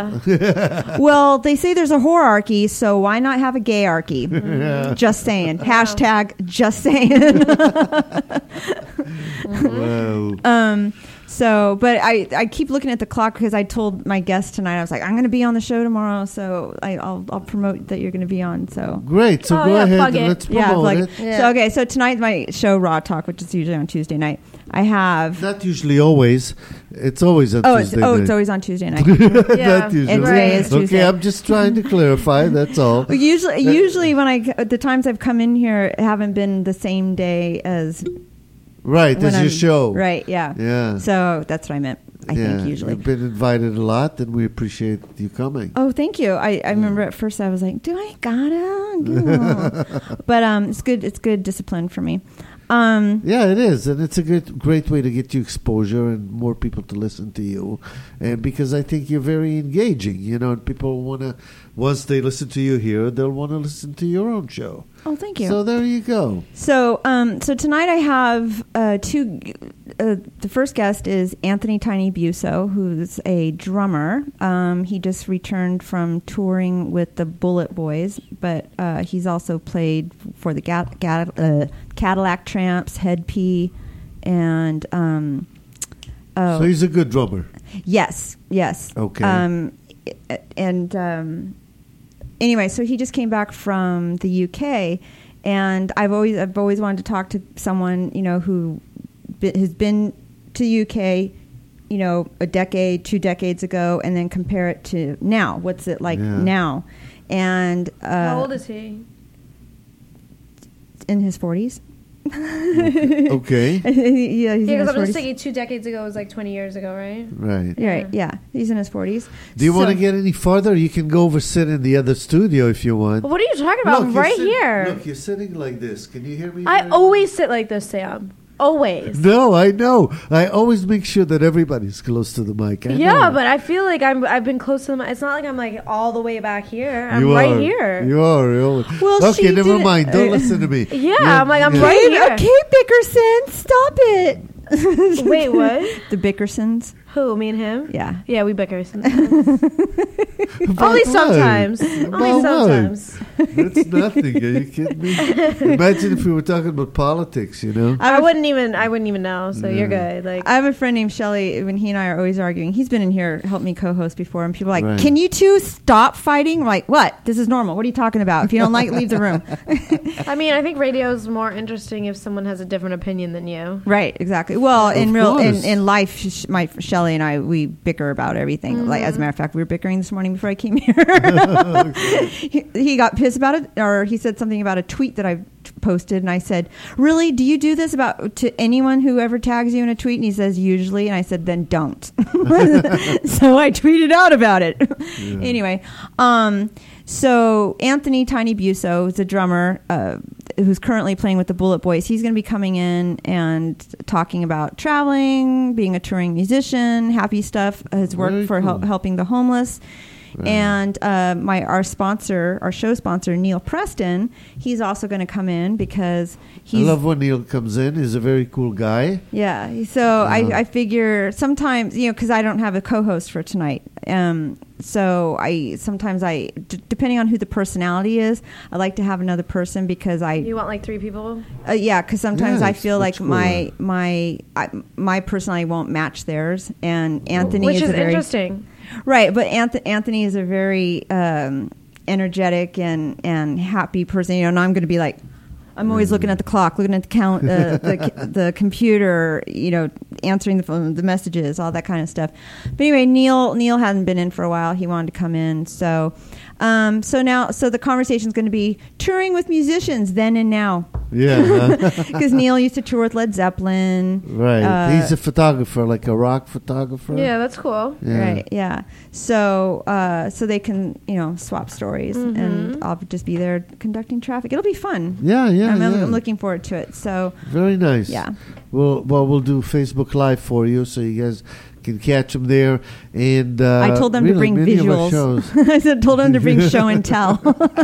yeah. Well, they say there's a whorearchy, so why not have a gayarchy? Just saying. Hashtag just saying. Well, um, So, but I, I keep looking at the clock because I told my guest tonight, I was like, I'm going to be on the show tomorrow. So I, I'll, I'll promote that you're going to be on. So Great. So Oh, go yeah, ahead plug and it. let's yeah, promote like, it. Yeah. so, okay. So tonight's my show, Raw Talk, which is usually on Tuesday night. I have, Not usually always. It's always on oh, it's, Tuesday oh, night. it's always on Tuesday night. Yeah. Not usually. And today is Okay, Tuesday. I'm just trying to clarify. That's all. Usually, usually when I, the times I've come in here haven't been the same day as Right, when as your I'm- show. Right. Yeah. Yeah. So that's what I meant. I yeah. think usually. You've been invited a lot, and we appreciate you coming. Oh, thank you. I, I remember at first I was like, do I gotta? No. But um, it's good. It's good discipline for me. Um, Yeah, it is, and it's a good, great way to get you exposure and more people to listen to you, and because I think you're very engaging, you know, and people want to, once they listen to you here, they'll want to listen to your own show. oh, thank you. So there you go. So, um, so tonight I have uh, two. Uh, the first guest is Anthony Tiny Busso, who's a drummer. Um, he just returned from touring with the Bullet Boys, but uh, he's also played for the Ga- Ga- uh, Cadillac Tramps, Head P, and um, oh, So he's a good drummer. yes, yes. Okay. Um, and um, anyway, so he just came back from the U K, and I've always I've always wanted to talk to someone, you know, who be, has been to the U K, you know, a decade, two decades ago, and then compare it to now. What's it like Yeah. now? And uh, How old is he? in his forties. Okay. yeah, he's Yeah, in because his I'm just forties. thinking two decades ago was like twenty years ago, right? Right. Right, yeah, he's in his forties. Do you want to So- get any farther? You can go over sit in the other studio if you want. Well, what are you talking about? Look, you're right sit- here. Look, you're sitting like this. Can you hear me? I very- always sit like this, Sam. Always. No, I know. I always make sure that everybody's close to the mic. I Yeah, know. but I feel like I'm. I've been close to them. It's not like I'm like all the way back here. I'm You right are. here. You are. You are. Well, okay, she never did- mind. Don't uh, listen to me. Yeah, I'm like, I'm yeah. right Okay, here. okay, Bickerson, stop it. Wait, what? The Bickersons. Who? Me and him? Yeah. Yeah, we bicker sometimes. About Only what? sometimes. About Only what? sometimes. That's nothing. Are you kidding me? Imagine if we were talking about politics, you know? I wouldn't even. I wouldn't even know. So you're Yeah. good. Like I have a friend named Shelly. When he and I are always arguing, he's been in here, helped me co-host before, and people are like, Right. "Can you two stop fighting?" We're like, what? This is normal. What are you talking about? If you don't like, it, leave the room. I mean, I think radio is more interesting if someone has a different opinion than you. Right, exactly. Well, in Of real in, course. in life, sh- my Shelly and I we bicker about everything. Like as a matter of fact, we were bickering this morning before I came here. he, he got pissed about it, or he said something about a tweet that I posted, and I said, "Really? Do you do this about to anyone who ever tags you in a tweet?" And he says, "Usually." And I said, "Then don't." So I tweeted out about it. Yeah. Anyway, um, so Anthony Tiny Busso is a drummer uh, who's currently playing with the Bullet Boys. He's going to be coming in and talking about traveling, being a touring musician, happy stuff, his work Very for hel- cool. helping the homeless. Right. And uh, my our sponsor, our show sponsor, Neil Preston, he's also going to come in because I he's love when Neil comes in. He's a very cool guy. yeah. So Yeah. I, I figure sometimes, you know, because I don't have a co-host for tonight. Um, so I sometimes I, d- depending on who the personality is, I like to have another person because I, You want like three people? uh, yeah, because sometimes Yeah, I it's feel like much my my I, my personality won't match theirs, and Anthony Which is, is a very interesting. right. But Anth- Anthony is a very um, energetic and and happy person. You know, and I'm going to be like. I'm always looking at the clock, looking at the count, uh, the the computer, you know, answering the phone, the messages, all that kind of stuff. But anyway, Neil Neil hadn't been in for a while. He wanted to come in, so um, so now so the conversation is going to be touring with musicians then and now, Yeah. huh? because Neil used to tour with Led Zeppelin, right. Uh, He's a photographer, like a rock photographer. Yeah, that's cool. Yeah. right? Yeah. So uh, so they can you know swap stories, and I'll just be there conducting traffic. It'll be fun. Yeah, yeah, I'm, yeah. I'm looking forward to it. So Very nice. yeah. Well, well, we'll do Facebook Live for you, so you guys can catch them there. And uh, I told them to really, bring many of our visuals. shows- I said, told them to bring show and tell.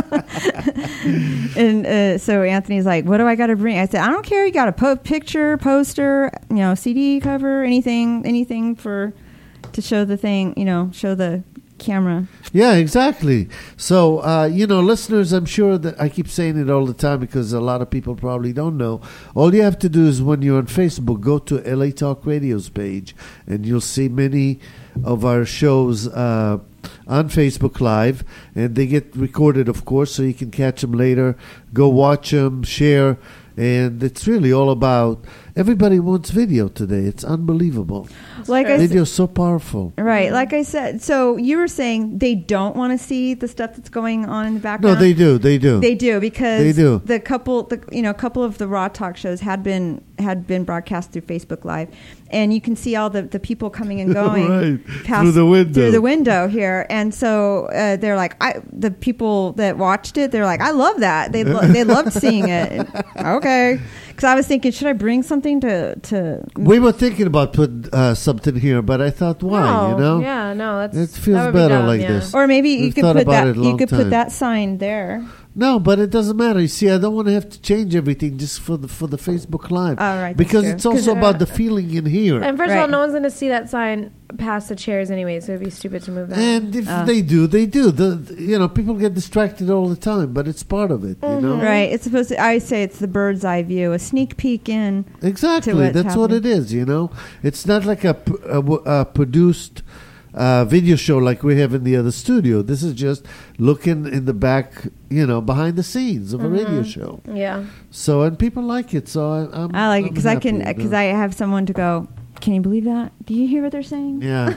And uh, so Anthony's like, "What do I got to bring?" I said, "I don't care. You got a po- picture, poster, you know, C D cover, anything, anything for to show the thing, you know, show the camera. Yeah, exactly. So, uh, you know, listeners, I'm sure that I keep saying it all the time because a lot of people probably don't know. All you have to do is when you're on Facebook, go to L A Talk Radio's page, and you'll see many of our shows uh, on Facebook Live, and they get recorded, of course, so you can catch them later. Go watch them, share, and it's really all about. Everybody wants video today. It's unbelievable. Like I Video is so powerful. Right, like I said. So you were saying they don't want to see the stuff that's going on in the No, background. they do. They do. They do because They do. the couple, the you know, a couple of the Raw Talk shows had been had been broadcast through Facebook Live, and you can see all the, the people coming and going Right. past, Through the window. through the window here, and so uh, they're like, I the people that watched it, they're like, I love that. They lo- they loved seeing it. Okay, because I was thinking, should I bring something to to We were thinking about putting uh, something here, but I thought, why? No, you know, Yeah, no, that's It feels that would be better dumb, like yeah. this. or maybe you We've could thought put about that it a you long could time. put that sign there. No, but it doesn't matter. You see, I don't want to have to change everything just for the for the Facebook Live. Oh, right, that's because true. it's also 'Cause, uh, about the feeling in here. And first of all, Right. no one's going to see that sign past the chairs anyway, so it'd be stupid to move that. And if Uh. they do, they do. The, the- you know, people get distracted all the time, but it's part of it. You know, Right, it's supposed to. I say it's the bird's eye view, a sneak peek in. exactly. to what's That's what it happening. is. You know, it's not like a, p- a w- a produced uh, video show like we have in the other studio. This is just looking in the back, you know, behind the scenes of a radio show. yeah. So, and people like it. So I, I'm. I like it I'm because I happy, can you know. because I have someone to go. Can you believe that? Do you hear what they're saying? Yeah.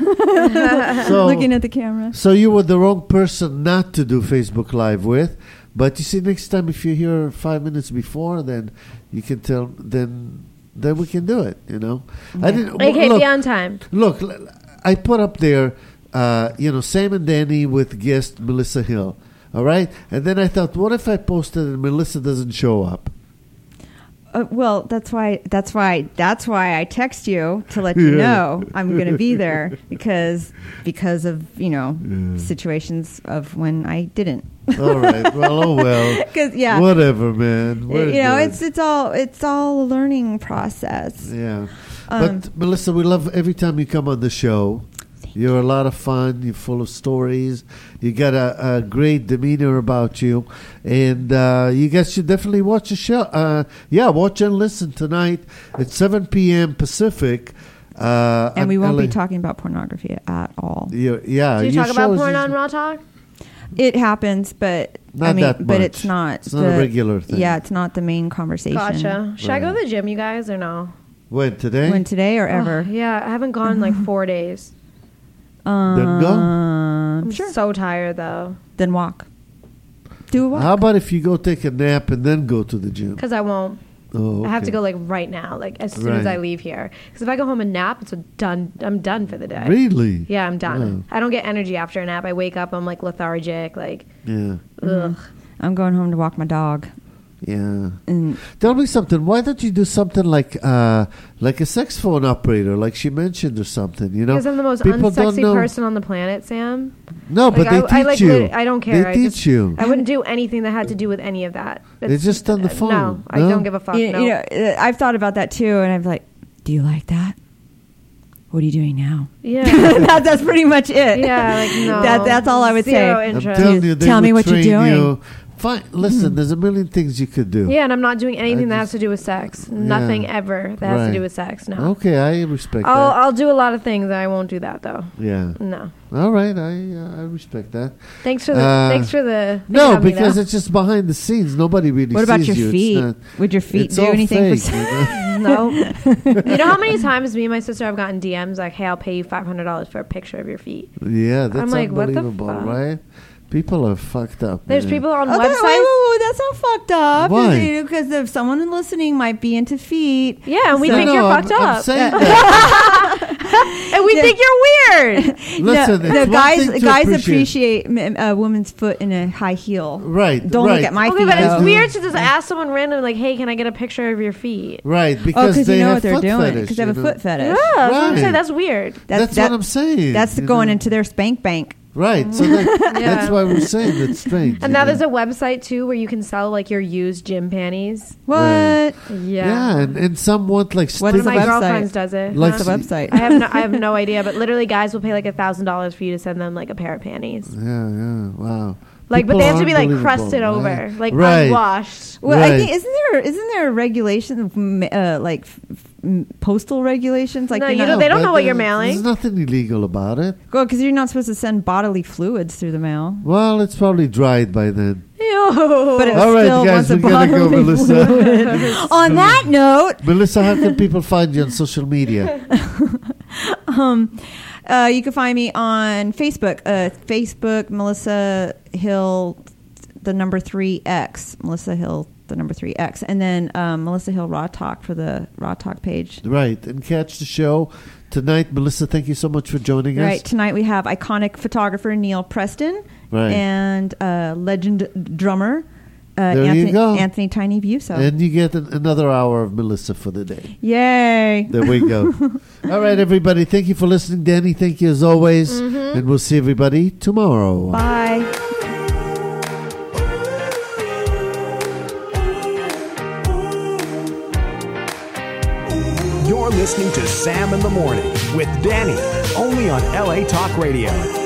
so, Looking at the camera. so you were the wrong person not to do Facebook Live with, but you see, next time if you're here five minutes before, then you can tell. Then, then we can do it. You know. I didn't. Okay, look, be on time. look, l- I put up there, uh, you know, Sam and Danny with guest Melissa Hill. All right, and then I thought, what if I posted and Melissa doesn't show up? Uh, well, that's why. That's why. That's why I text you to let you Yeah. know I'm going to be there because because of you know situations of when I didn't. All right. Well, oh well. Because yeah, Whatever, man. We're you know good. it's it's all it's all a learning process. Yeah. Um, but Melissa, we love every time you come on the show. You're a lot of fun. You're full of stories. You got a, a great demeanor about you, and uh, you guys should definitely watch the show. Uh, yeah, watch and listen tonight at seven p.m. Pacific. Uh, and on we won't L A be talking about pornography at all. Yeah, yeah. Do you your talk about shows porn is- on Raw Talk? It happens, but Not I mean, that but much. it's not. It's not a regular thing. Yeah, it's not the main conversation. Gotcha. Should I go Right. to the gym, you guys, or no? When today? When today or ever? Oh, yeah, I haven't gone in like four days. Then go. Um, I'm sure. so tired though, Then walk. Do a walk. How about if you go take a nap and then go to the gym? because I won't. Oh, I have to okay. go like right now, like as soon as Right. I leave here. Because if I go home and nap, it's a done. I'm done for the day. Really? Yeah, I'm done. Oh. I don't get energy after a nap. I wake up, I'm like lethargic, like Yeah. ugh. I'm going home to walk my dog. Yeah. And Tell me something. Why don't you do something like uh, like a sex phone operator, like she mentioned, or something? You know, Because I'm the most People don't unsexy know- person on the planet, Sam. No, Like, but they I, teach I like you. lit- I don't care. They I teach just- you. I wouldn't do anything that had to do with any of that. It's just on the uh, phone, No, I no? don't give a fuck. you, no. you know, uh, I've thought about that too, and I'm like, do you like that? What are you doing now? yeah, that, that's pretty much it. yeah, like no. That- that's all I would Zero say. I'm interest. telling you, they Tell me would what you're train doing. you. Fine. Listen, there's a million things you could do. Yeah, and I'm not doing anything that just- has to do with sex. Nothing ever that has Right. to do with sex. No. Okay, I respect I'll that. I'll do a lot of things. I won't do that though. Yeah. No. All right, I uh, I respect that. Thanks for the. Uh, thanks for the. thanks No, for having me, because though. it's just behind the scenes. Nobody really What about sees your you. It's feet? not- Would your feet it's do all anything fake, for you know? No. You know how many times me and my sister have gotten D Ms like, "Hey, I'll pay you five hundred dollars for a picture of your feet." Yeah, that's I'm like, what the unbelievable, fuck? right? People are fucked up. There's man. people on Okay, wait, websites. wait, wait, that's not fucked up. Why? Because if someone listening might be into feet. Yeah, and we No, think no, you're I'm, fucked I'm up, saying that. and we Yeah. think you're weird. Listen, no, it's no, one guys, thing to guys appreciate. appreciate m- a woman's foot in a high heel. Right, Don't right. look at my Okay, feet. but it's though. weird to just ask someone random, like, "Hey, can I get a picture of your feet?" Right, Oh, because because they you know have what they're foot doing. fetish, Because they have you a know? foot fetish. Yeah, that's what I'm Right. saying. That's weird. That's, that- what I'm saying. That's you going know? into their spank bank. Right. So that, that's why we're saying it's strange. And now there's a website too where you can sell like your used gym panties. What? Right. Yeah. Yeah, and, and some want like What One is of the my website? girlfriends does it. Like- What's the website? I have no, I have no idea, but literally guys will pay like a thousand dollars for you to send them like a pair of panties. Yeah, yeah, wow. Like, but People they have are to be like unbelievable, crusted right? over, like Right. unwashed. Well, I Right. think isn't there isn't there a regulation, mm, uh, like f- f- postal regulations? Like No, you're you not- don't- they don't but know what you're there- mailing. There's nothing illegal about it. Well, because you're not supposed to send bodily fluids through the mail. Well, it's probably dried by then. Ew. But it All right, still guys, wants a we gotta go, bodily Melissa. fluid. On that note, Melissa, how can people find you on social media? um, uh, you can find me on Facebook. Uh, Facebook, Melissa Hill, the number three X. Melissa Hill, the number three X. And then um, Melissa Hill Raw Talk for the Raw Talk page. Right, and catch the show tonight. Melissa, thank you so much for joining us. Right. Tonight we have iconic photographer Neil Preston Right. and uh, legend drummer uh, There you Anthony, go. Anthony Tiny Buso. And you get an, another hour of Melissa for the day. Yay. There we go. All right, everybody. Thank you for listening. Danny, thank you as always. Mm-hmm. And we'll see everybody tomorrow. Bye. You're listening to Sam in the Morning with Danny, only on L A Talk Radio.